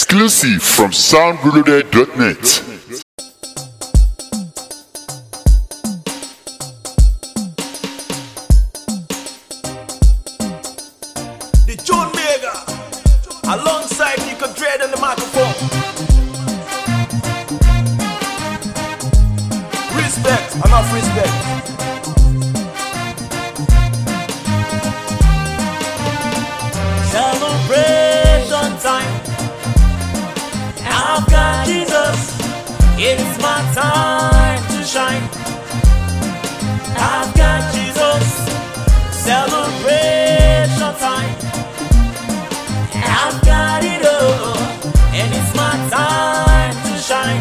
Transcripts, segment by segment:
Exclusive from soundreloaded.net. The John Mega, alongside Nico Dread on the microphone. Respect, enough respect. Celebration time. I've got Jesus. It's my time to shine. I've got Jesus. Celebration time. I've got it all, and it's my time to shine.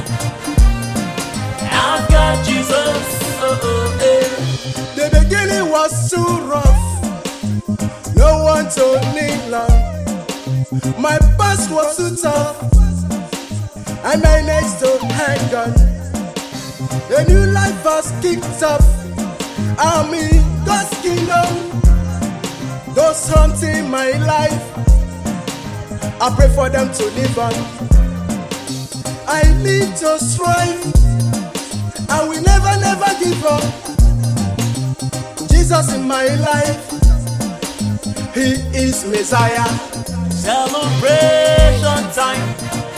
I've got Jesus. The beginning was too rough. No one told me long. My past was too tough, and my next to hang on. The new life has kicked off. I'm in God's kingdom. Those haunting my life, I pray for them to live on. I need to strive. I will never give up. Jesus in my life, He is Messiah. Celebration time.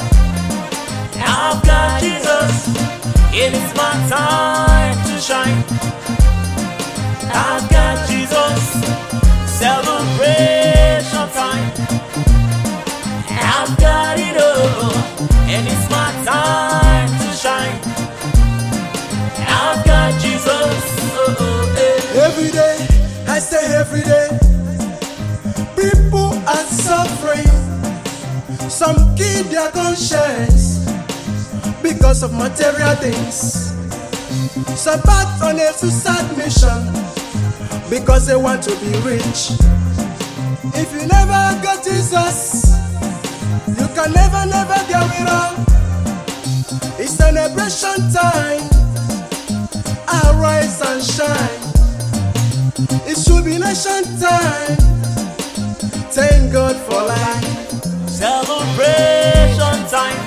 I've got Jesus. It is my time to shine. I've got Jesus. Celebration time. I've got it all, and it's my time to shine. I've got Jesus. Every day, I say every day, people are suffering. Some kill their conscience because of material things. Some back on a suicide mission because they want to be rich. If you never got Jesus, you can never get it all. It's celebration time. Arise and shine. It's jubilation time. Thank God for life. Celebration time.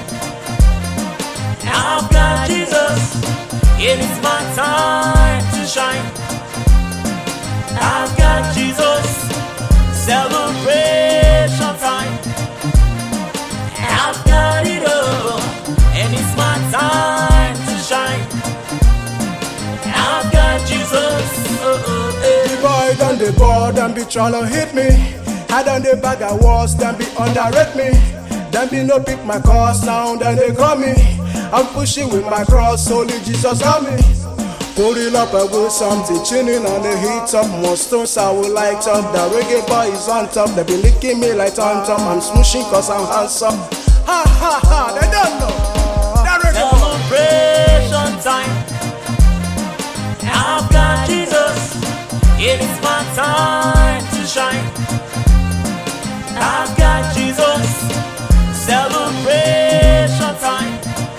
I've got Jesus. It is my time to shine. I've got Jesus. Celebration time. I've got it all, and it's my time to shine. I've got Jesus. The boy done the board and be tryna hit me. I done the bag of walls, then be underrate me. Then be no pick my cause now, then they call me. I'm pushing with my cross, only Jesus got me. Put it up, I will something tuning on the heat up. More stones I will light up. The reggae boy is on top. They be licking me like Tom Tom. I'm smooshing cause I'm handsome. Ha ha ha, they don't know. Celebration time. I've got Jesus. It is my time to shine. I've got Jesus. Celebration time.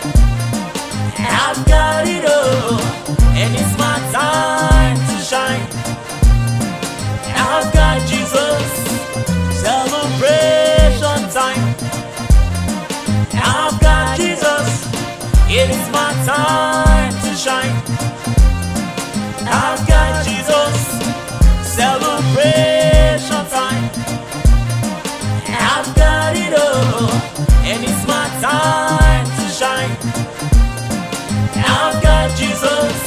I've got it all, and it's my time to shine. I've got Jesus. Celebration time. I've got Jesus. It is my time to shine. I've got Jesus. Celebration time. I've got it all, and it's my time to shine. I've got Jesus.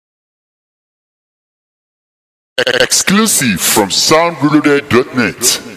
Exclusive from soundreloaded.net.